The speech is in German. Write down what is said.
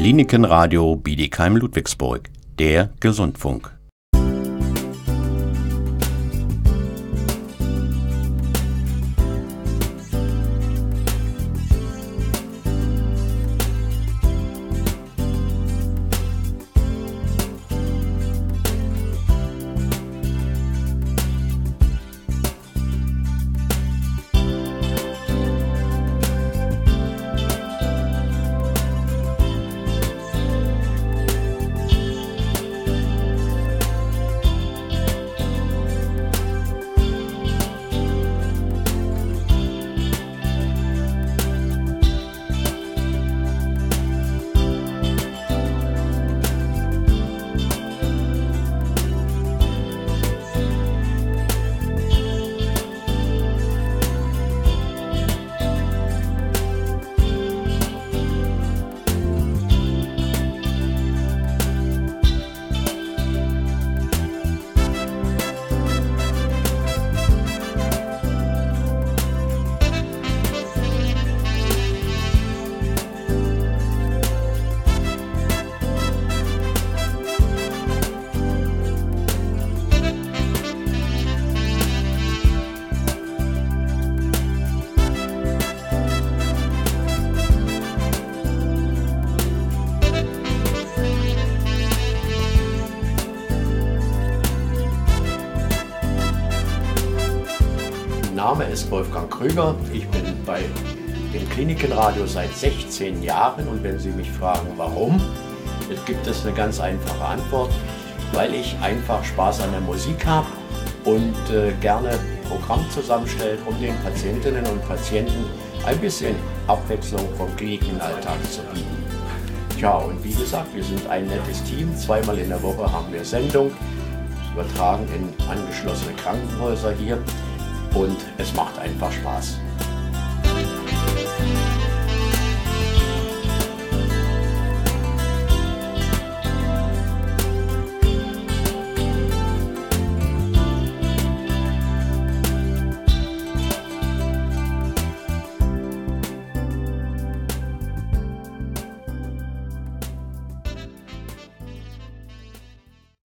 Klinikenradio Bietigheim-Ludwigsburg, der Gesundfunk. Mein Name ist Wolfgang Krüger, ich bin bei dem Klinikenradio seit 16 Jahren und wenn Sie mich fragen, warum, gibt es eine ganz einfache Antwort, weil ich einfach Spaß an der Musik habe und gerne Programm zusammenstelle, um den Patientinnen und Patienten ein bisschen Abwechslung vom Klinikenalltag zu bieten. Tja, und wie gesagt, wir sind ein nettes Team, zweimal in der Woche haben wir Sendung, übertragen in angeschlossene Krankenhäuser hier. Und es macht einfach Spaß.